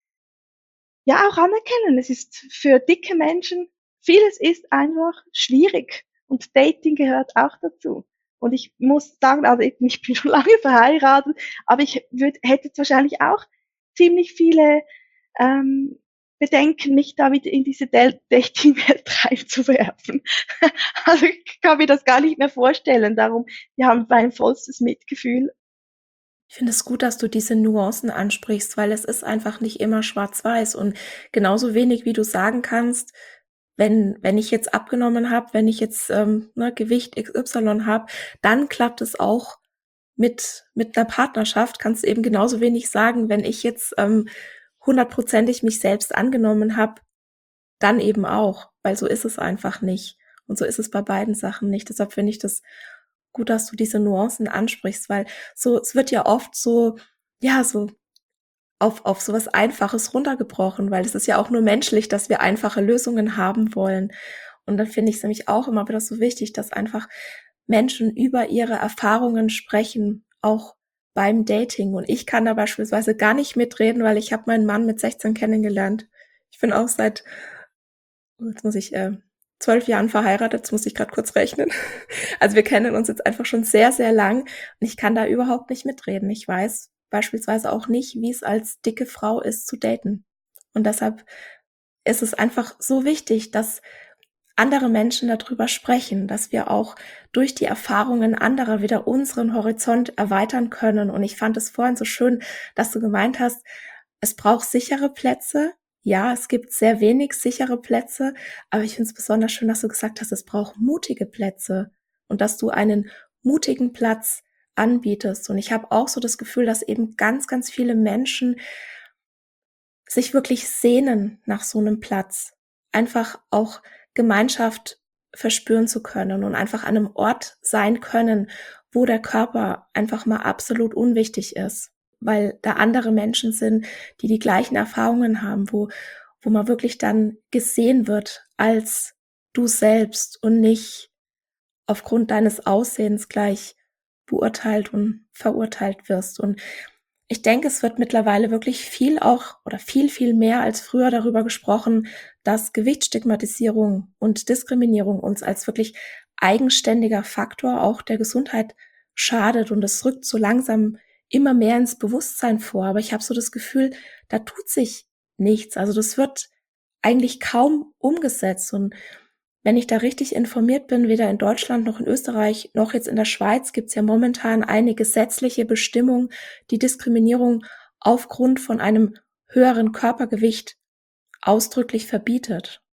ja auch anerkennen. Es ist für dicke Menschen vieles ist einfach schwierig und Dating gehört auch dazu. Und ich muss sagen, also ich, ich bin schon lange verheiratet, aber ich würd, hätte jetzt wahrscheinlich auch ziemlich viele ähm, Bedenken, mich da wieder in diese Dating-Welt reinzuwerfen. Also ich kann mir das gar nicht mehr vorstellen. Darum, wir haben mein vollstes Mitgefühl. Ich finde es gut, dass du diese Nuancen ansprichst, weil es ist einfach nicht immer schwarz-weiß und genauso wenig, wie du sagen kannst, wenn wenn ich jetzt abgenommen habe, wenn ich jetzt ähm, ne, Gewicht X Y habe, dann klappt es auch mit mit einer Partnerschaft. Kannst du eben genauso wenig sagen, wenn ich jetzt ähm, hundertprozentig mich selbst angenommen habe, dann eben auch, weil so ist es einfach nicht. Und so ist es bei beiden Sachen nicht. Deshalb finde ich das gut, dass du diese Nuancen ansprichst, weil so, es wird ja oft so, ja, so auf, auf sowas Einfaches runtergebrochen, weil es ist ja auch nur menschlich, dass wir einfache Lösungen haben wollen. Und dann finde ich es nämlich auch immer wieder so wichtig, dass einfach Menschen über ihre Erfahrungen sprechen, auch beim Dating. Und ich kann da beispielsweise gar nicht mitreden, weil ich habe meinen Mann mit sechzehn kennengelernt. Ich bin auch seit, jetzt muss ich, äh, zwölf Jahren verheiratet, jetzt muss ich gerade kurz rechnen. Also wir kennen uns jetzt einfach schon sehr, sehr lang und ich kann da überhaupt nicht mitreden. Ich weiß beispielsweise auch nicht, wie es als dicke Frau ist zu daten. Und deshalb ist es einfach so wichtig, dass andere Menschen darüber sprechen, dass wir auch durch die Erfahrungen anderer wieder unseren Horizont erweitern können. Und ich fand es vorhin so schön, dass du gemeint hast, es braucht sichere Plätze. Ja, es gibt sehr wenig sichere Plätze, aber ich finde es besonders schön, dass du gesagt hast, es braucht mutige Plätze und dass du einen mutigen Platz anbietest. Und ich habe auch so das Gefühl, dass eben ganz, ganz viele Menschen sich wirklich sehnen nach so einem Platz. Einfach auch Gemeinschaft verspüren zu können und einfach an einem Ort sein können, wo der Körper einfach mal absolut unwichtig ist, weil da andere Menschen sind, die die gleichen Erfahrungen haben, wo, wo man wirklich dann gesehen wird als du selbst und nicht aufgrund deines Aussehens gleich beurteilt und verurteilt wirst. Und ich denke, es wird mittlerweile wirklich viel auch oder viel, viel mehr als früher darüber gesprochen, dass Gewichtsstigmatisierung und Diskriminierung uns als wirklich eigenständiger Faktor auch der Gesundheit schadet und es rückt so langsam immer mehr ins Bewusstsein vor. Aber ich habe so das Gefühl, da tut sich nichts. Also das wird eigentlich kaum umgesetzt und wenn ich da richtig informiert bin, weder in Deutschland noch in Österreich noch jetzt in der Schweiz gibt es ja momentan eine gesetzliche Bestimmung, die Diskriminierung aufgrund von einem höheren Körpergewicht ausdrücklich verbietet.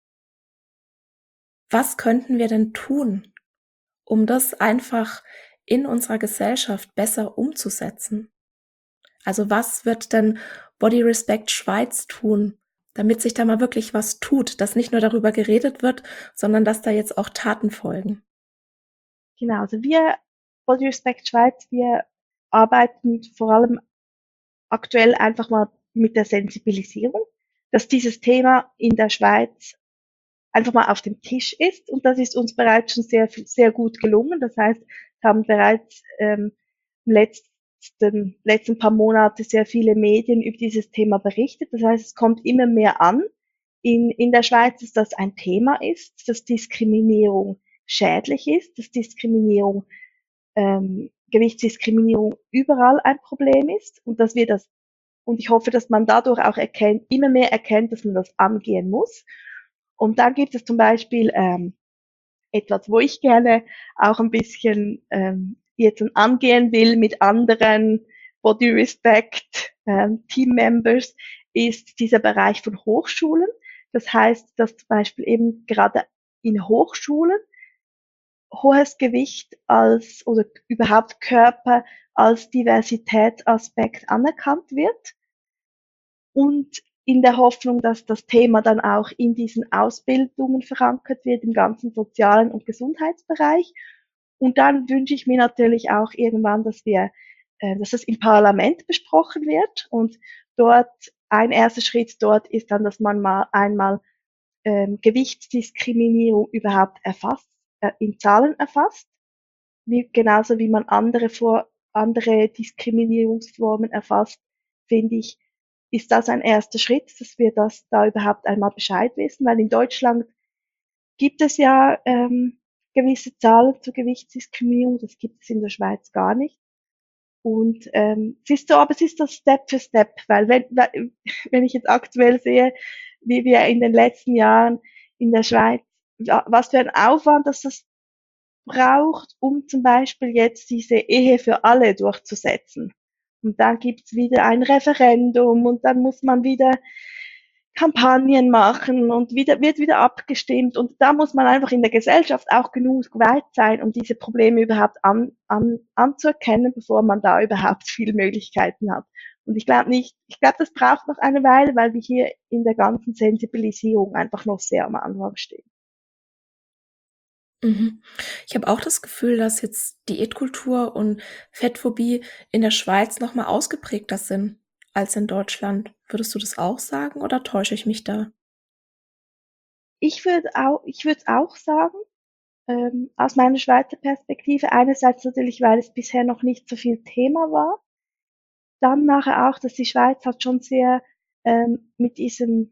Was könnten wir denn tun, um das einfach in unserer Gesellschaft besser umzusetzen? Also was wird denn Body Respect Schweiz tun, damit sich da mal wirklich was tut, dass nicht nur darüber geredet wird, sondern dass da jetzt auch Taten folgen? Genau, also wir, Body Respect Schweiz, wir arbeiten vor allem aktuell einfach mal mit der Sensibilisierung, dass dieses Thema in der Schweiz einfach mal auf dem Tisch ist. Und das ist uns bereits schon sehr, sehr gut gelungen. Das heißt, wir haben bereits ähm, im letzten, letzten paar Monate sehr viele Medien über dieses Thema berichtet. Das heißt, es kommt immer mehr an in, in der Schweiz, dass das ein Thema ist, dass Diskriminierung schädlich ist, dass Diskriminierung, ähm, Gewichtsdiskriminierung überall ein Problem ist und dass wir das, und ich hoffe, dass man dadurch auch erkennt, immer mehr erkennt, dass man das angehen muss. Und dann gibt es zum Beispiel ähm, etwas, wo ich gerne auch ein bisschen ähm, jetzt angehen will mit anderen Body Respect ähm, Team Members, ist dieser Bereich von Hochschulen. Das heißt, dass zum Beispiel eben gerade in Hochschulen hohes Gewicht als oder überhaupt Körper als Diversitätsaspekt anerkannt wird und in der Hoffnung, dass das Thema dann auch in diesen Ausbildungen verankert wird, im ganzen sozialen und Gesundheitsbereich. Und dann wünsche ich mir natürlich auch irgendwann, dass wir, äh, dass es im Parlament besprochen wird und dort ein erster Schritt dort ist dann, dass man mal einmal ähm, Gewichtsdiskriminierung überhaupt erfasst, äh, in Zahlen erfasst, wie, genauso wie man andere vor andere Diskriminierungsformen erfasst, finde ich, ist das ein erster Schritt, dass wir das da überhaupt einmal Bescheid wissen, weil in Deutschland gibt es ja ähm, gewisse Zahlen zur Gewichtsdiskriminierung, das gibt es in der Schweiz gar nicht. Und ähm, es ist so, aber es ist das Step für Step, weil wenn, wenn ich jetzt aktuell sehe, wie wir in den letzten Jahren in der Schweiz, was für ein Aufwand dass das braucht, um zum Beispiel jetzt diese Ehe für alle durchzusetzen. Und dann gibt's wieder ein Referendum und dann muss man wieder Kampagnen machen und wieder, wird wieder abgestimmt. Und da muss man einfach in der Gesellschaft auch genug weit sein, um diese Probleme überhaupt an, an, anzuerkennen, bevor man da überhaupt viele Möglichkeiten hat. Und ich glaube nicht, ich glaube, das braucht noch eine Weile, weil wir hier in der ganzen Sensibilisierung einfach noch sehr am Anfang stehen. Mhm. Ich habe auch das Gefühl, dass jetzt Diätkultur und Fettphobie in der Schweiz noch mal ausgeprägter sind als in Deutschland. Würdest du das auch sagen oder täusche ich mich da? Ich würde auch, ich würde auch sagen, ähm, aus meiner Schweizer Perspektive, einerseits natürlich, weil es bisher noch nicht so viel Thema war, dann nachher auch, dass die Schweiz hat schon sehr ähm, mit diesem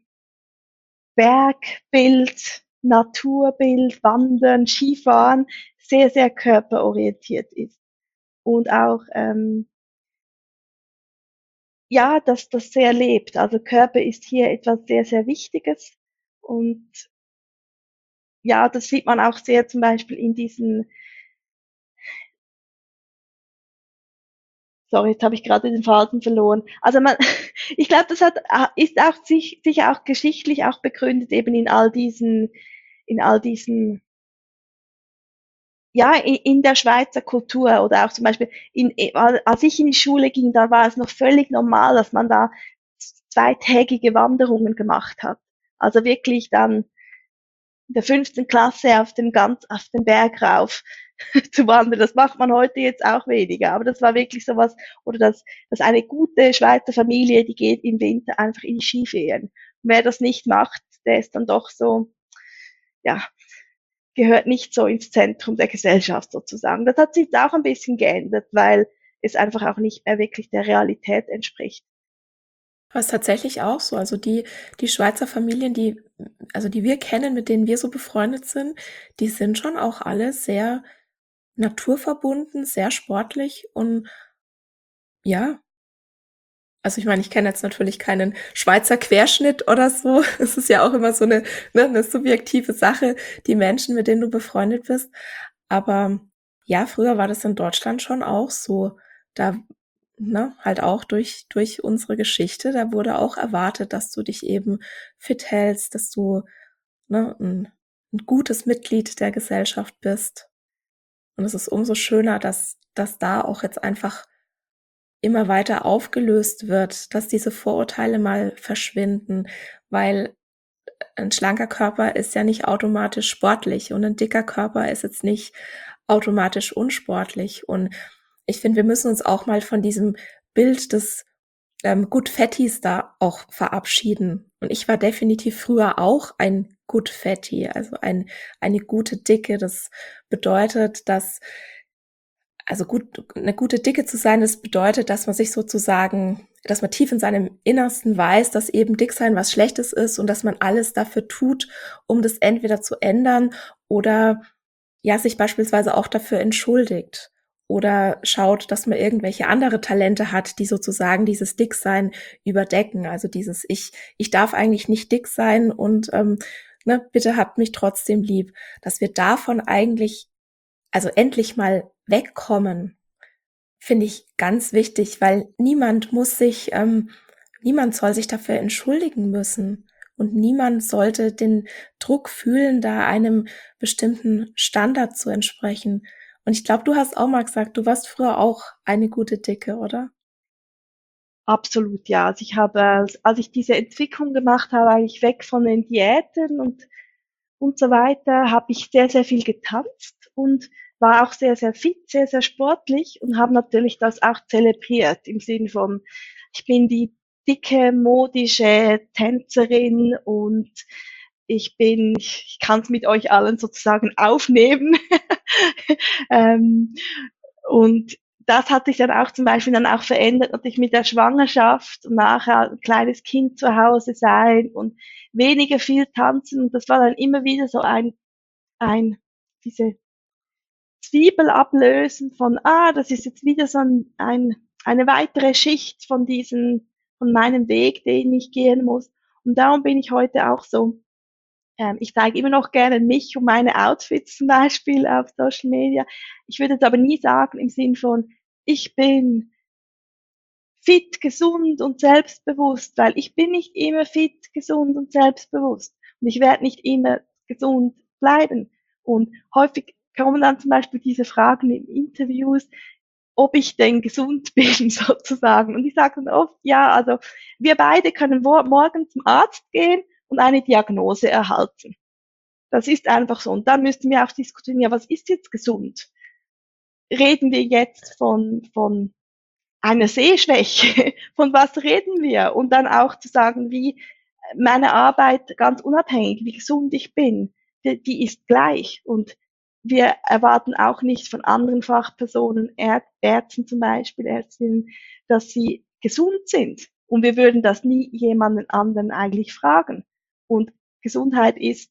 Bergbild, Naturbild, Wandern, Skifahren sehr, sehr körperorientiert ist. Und auch, ähm, ja, dass das sehr lebt. Also Körper ist hier etwas sehr, sehr Wichtiges. Und ja, das sieht man auch sehr zum Beispiel in diesen, sorry, jetzt habe ich gerade den Faden verloren. Also man, ich glaube, das hat, ist auch sich, sicher auch geschichtlich auch begründet eben in all diesen, in all diesen ja, in der Schweizer Kultur oder auch zum Beispiel, in, als ich in die Schule ging, da war es noch völlig normal, dass man da zweitägige Wanderungen gemacht hat. Also wirklich dann in der fünften Klasse auf den ganz, auf den Berg rauf zu wandern. Das macht man heute jetzt auch weniger. Aber das war wirklich sowas, oder dass, dass eine gute Schweizer Familie, die geht im Winter einfach in die Skiferien. Und wer das nicht macht, der ist dann doch so, ja, gehört nicht so ins Zentrum der Gesellschaft sozusagen. Das hat sich jetzt auch ein bisschen geändert, weil es einfach auch nicht mehr wirklich der Realität entspricht. Aber es ist tatsächlich auch so. Also die, die Schweizer Familien, die, also die wir kennen, mit denen wir so befreundet sind, die sind schon auch alle sehr naturverbunden, sehr sportlich und ja, also ich meine, ich kenne jetzt natürlich keinen Schweizer Querschnitt oder so. Es ist ja auch immer so eine, ne, eine subjektive Sache, die Menschen, mit denen du befreundet bist. Aber ja, früher war das in Deutschland schon auch so. Da, ne, halt auch durch, durch unsere Geschichte, da wurde auch erwartet, dass du dich eben fit hältst, dass du, ne, ein, ein gutes Mitglied der Gesellschaft bist. Und es ist umso schöner, dass, dass da auch jetzt einfach immer weiter aufgelöst wird, dass diese Vorurteile mal verschwinden, weil ein schlanker Körper ist ja nicht automatisch sportlich und ein dicker Körper ist jetzt nicht automatisch unsportlich. Und ich finde, wir müssen uns auch mal von diesem Bild des ähm, Good Fatties da auch verabschieden. Und ich war definitiv früher auch ein Good Fatty, also ein, eine gute Dicke. Das bedeutet, dass, also gut, eine gute Dicke zu sein, das bedeutet, dass man sich sozusagen, dass man tief in seinem Innersten weiß, dass eben Dicksein was Schlechtes ist und dass man alles dafür tut, um das entweder zu ändern oder ja, sich beispielsweise auch dafür entschuldigt oder schaut, dass man irgendwelche andere Talente hat, die sozusagen dieses Dicksein überdecken. Also dieses ich, ich darf eigentlich nicht dick sein und ähm, ne, bitte habt mich trotzdem lieb, dass wir davon eigentlich, also endlich mal wegkommen, finde ich ganz wichtig, weil niemand muss sich, ähm, niemand soll sich dafür entschuldigen müssen. Und niemand sollte den Druck fühlen, da einem bestimmten Standard zu entsprechen. Und ich glaube, du hast auch mal gesagt, du warst früher auch eine gute Dicke, oder? Absolut, ja. Also ich habe, als als ich diese Entwicklung gemacht habe, eigentlich weg von den Diäten und und so weiter, habe ich sehr, sehr viel getanzt und war auch sehr, sehr fit, sehr, sehr sportlich und habe natürlich das auch zelebriert im Sinn von, ich bin die dicke, modische Tänzerin und ich bin, ich kann es mit euch allen sozusagen aufnehmen. ähm, und das hat sich dann auch zum Beispiel dann auch verändert, natürlich mit der Schwangerschaft und nachher ein kleines Kind zu Hause sein und weniger viel tanzen. Und das war dann immer wieder so ein, ein, diese Zwiebel ablösen von, ah, das ist jetzt wieder so ein, ein, eine weitere Schicht von diesen, von meinem Weg, den ich gehen muss. Und darum bin ich heute auch so, ähm, ich zeige immer noch gerne mich und meine Outfits zum Beispiel auf Social Media. Ich würde es aber nie sagen im Sinn von, ich bin fit, gesund und selbstbewusst, weil ich bin nicht immer fit, gesund und selbstbewusst. Und ich werde nicht immer gesund bleiben. Und häufig kommen dann zum Beispiel diese Fragen in Interviews, ob ich denn gesund bin, sozusagen. Und ich sage dann oft, ja, also wir beide können morgen zum Arzt gehen und eine Diagnose erhalten. Das ist einfach so. Und dann müssten wir auch diskutieren, ja, was ist jetzt gesund? Reden wir jetzt von, von einer Sehschwäche? Von was reden wir? Und dann auch zu sagen, wie meine Arbeit, ganz unabhängig, wie gesund ich bin, die, die ist gleich. Und wir erwarten auch nicht von anderen Fachpersonen, Är Ärzten zum Beispiel, Ärztinnen, dass sie gesund sind. Und wir würden das nie jemanden anderen eigentlich fragen. Und Gesundheit ist,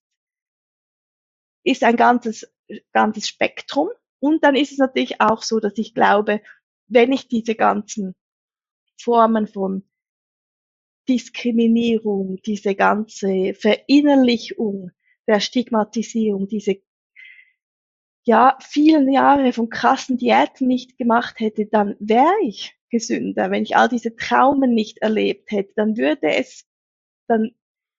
ist ein ganzes, ganzes Spektrum. Und dann ist es natürlich auch so, dass ich glaube, wenn ich diese ganzen Formen von Diskriminierung, diese ganze Verinnerlichung der Stigmatisierung, diese ja vielen Jahre von krassen Diäten nicht gemacht hätte, dann wäre ich gesünder. Wenn ich all diese Traumen nicht erlebt hätte, dann würde es, dann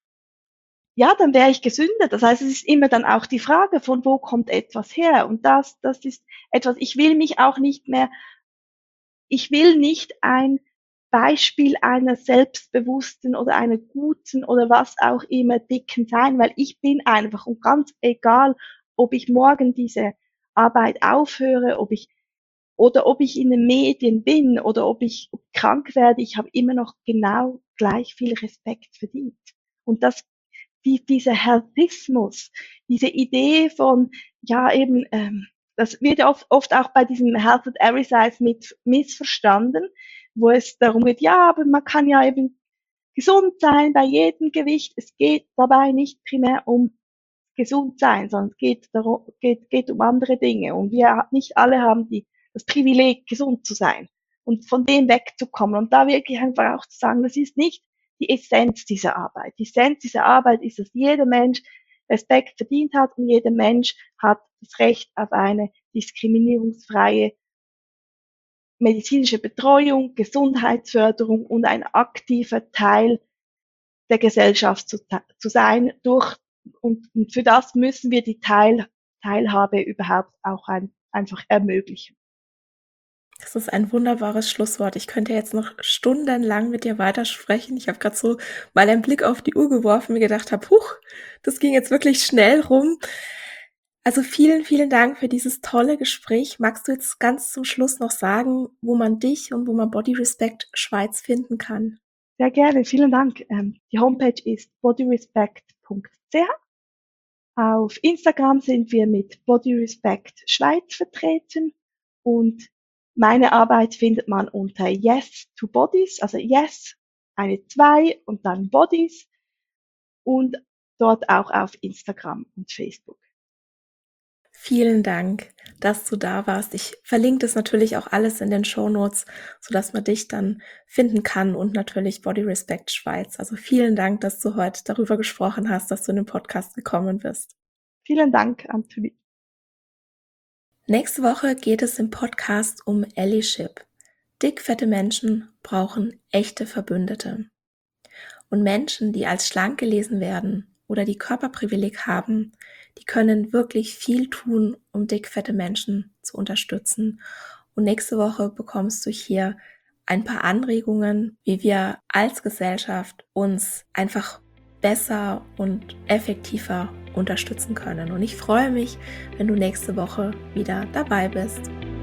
ja, dann wäre ich gesünder. Das heißt, es ist immer dann auch die Frage, von wo kommt etwas her? Und das, das ist etwas, ich will mich auch nicht mehr, ich will nicht ein Beispiel einer selbstbewussten oder einer guten oder was auch immer dicken sein, weil ich bin einfach und ganz egal, ob ich morgen diese Arbeit aufhöre, ob ich oder ob ich in den Medien bin oder ob ich krank werde, ich habe immer noch genau gleich viel Respekt verdient. Und das, die, dieser Healthismus, diese Idee von, ja eben, ähm, das wird oft, oft auch bei diesem Health at Every Size mit missverstanden, wo es darum geht, ja, aber man kann ja eben gesund sein bei jedem Gewicht. Es geht dabei nicht primär um gesund sein, sondern es geht, darum, geht, geht um andere Dinge. Und wir nicht alle haben die, das Privileg, gesund zu sein und von dem wegzukommen. Und da wirklich einfach auch zu sagen, das ist nicht die Essenz dieser Arbeit. Die Essenz dieser Arbeit ist, dass jeder Mensch Respekt verdient hat und jeder Mensch hat das Recht auf eine diskriminierungsfreie medizinische Betreuung, Gesundheitsförderung und ein aktiver Teil der Gesellschaft zu, zu sein. Durch, und, und für das müssen wir die Teil, Teilhabe überhaupt auch ein, einfach ermöglichen. Das ist ein wunderbares Schlusswort. Ich könnte jetzt noch stundenlang mit dir weitersprechen. Ich habe gerade so mal einen Blick auf die Uhr geworfen, mir gedacht habe, huch, das ging jetzt wirklich schnell rum. Also vielen, vielen Dank für dieses tolle Gespräch. Magst du jetzt ganz zum Schluss noch sagen, wo man dich und wo man Body Respect Schweiz finden kann? Sehr gerne, vielen Dank. Ähm, die Homepage ist bodyrespect punkt c h. Auf Instagram sind wir mit Body Respect Schweiz vertreten und meine Arbeit findet man unter Yes to Bodies, also Yes, eine zwei und dann Bodies und dort auch auf Instagram und Facebook. Vielen Dank, dass du da warst. Ich verlinke das natürlich auch alles in den Shownotes, sodass man dich dann finden kann und natürlich Body Respect Schweiz. Also vielen Dank, dass du heute darüber gesprochen hast, dass du in den Podcast gekommen bist. Vielen Dank, Anthony. Nächste Woche geht es im Podcast um Allyship. Dickfette Menschen brauchen echte Verbündete. Und Menschen, die als schlank gelesen werden oder die Körperprivileg haben, die können wirklich viel tun, um dickfette Menschen zu unterstützen. Und nächste Woche bekommst du hier ein paar Anregungen, wie wir als Gesellschaft uns einfach besser und effektiver unterstützen können. Und ich freue mich, wenn du nächste Woche wieder dabei bist.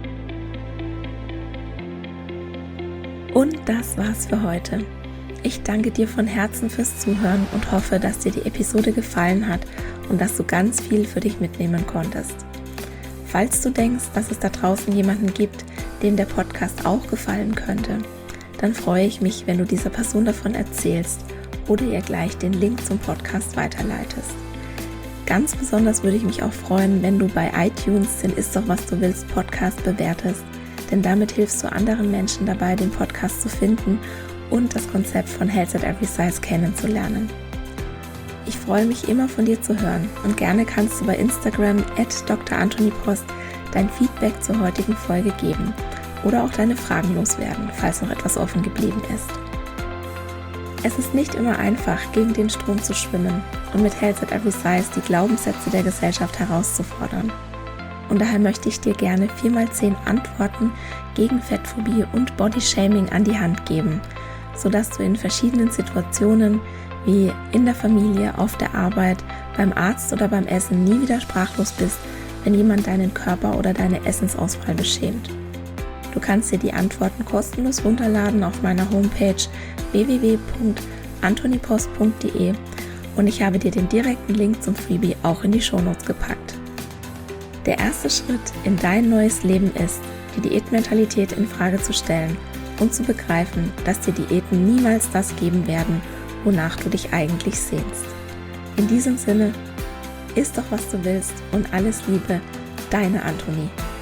Und das war's für heute. Ich danke dir von Herzen fürs Zuhören und hoffe, dass dir die Episode gefallen hat und dass du ganz viel für dich mitnehmen konntest. Falls du denkst, dass es da draußen jemanden gibt, dem der Podcast auch gefallen könnte, dann freue ich mich, wenn du dieser Person davon erzählst oder ihr gleich den Link zum Podcast weiterleitest. Ganz besonders würde ich mich auch freuen, wenn du bei iTunes den Ist doch was du willst Podcast bewertest, denn damit hilfst du anderen Menschen dabei, den Podcast zu finden und das Konzept von Health at Every Size kennenzulernen. Ich freue mich immer von dir zu hören und gerne kannst du bei Instagram at Doktor Anthony Post dein Feedback zur heutigen Folge geben oder auch deine Fragen loswerden, falls noch etwas offen geblieben ist. Es ist nicht immer einfach, gegen den Strom zu schwimmen und mit Health at Every Size die Glaubenssätze der Gesellschaft herauszufordern. Und daher möchte ich dir gerne vier mal zehn Antworten gegen Fettphobie und Bodyshaming an die Hand geben, sodass du in verschiedenen Situationen wie in der Familie, auf der Arbeit, beim Arzt oder beim Essen nie wieder sprachlos bist, wenn jemand deinen Körper oder deine Essensauswahl beschämt. Du kannst dir die Antworten kostenlos runterladen auf meiner Homepage w w w punkt anthonypost punkt d e und ich habe dir den direkten Link zum Freebie auch in die Shownotes gepackt. Der erste Schritt in dein neues Leben ist, die Diätmentalität in Frage zu stellen und zu begreifen, dass dir Diäten niemals das geben werden, wonach du dich eigentlich sehnst. In diesem Sinne, iss doch was du willst und alles Liebe, deine Anthony.